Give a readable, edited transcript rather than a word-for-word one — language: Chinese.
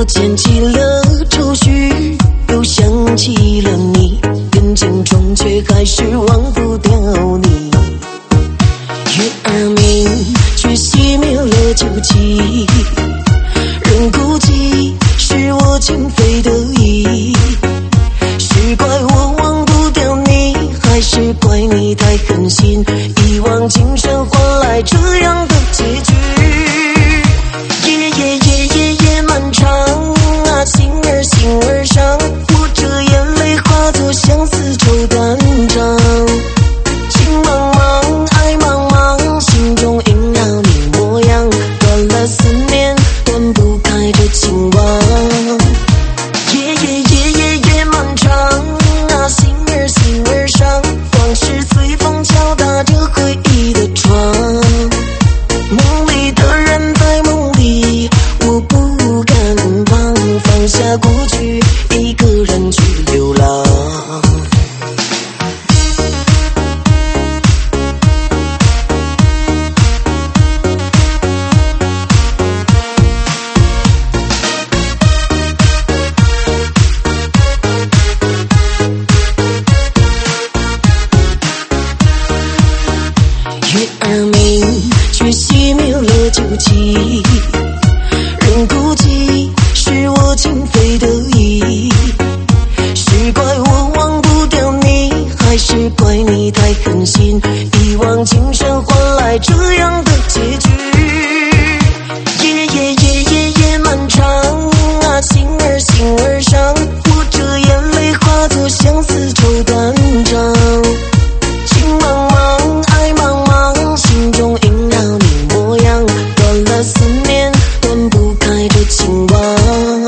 捡起了愁绪，又想起了你，眼睛中却还是忘不掉你。月儿明，却熄灭了酒气，人孤寂，是我情非得已。是怪我忘不掉你，还是怪你太狠心，一往情深换来这样的结局。夜漫长啊，心儿伤，我这眼泪化作相思愁断肠。情茫茫，爱茫茫，心中萦绕你模样，断了思念，断不开的情网。夜漫长啊，心儿伤，往事随风敲打着回忆的窗。梦里的人在梦里，我不敢放下过去，一个人去流浪。月儿明，却熄灭了酒气，人孤寂，是我情非得已。是怪我忘不掉你，还是怪你太狠心，一往情深换来这样的结局。夜漫长啊，心儿伤，我这眼泪化作相思愁断肠。情茫茫，爱茫茫，心中萦绕你模样，断了思念，断不开的情网。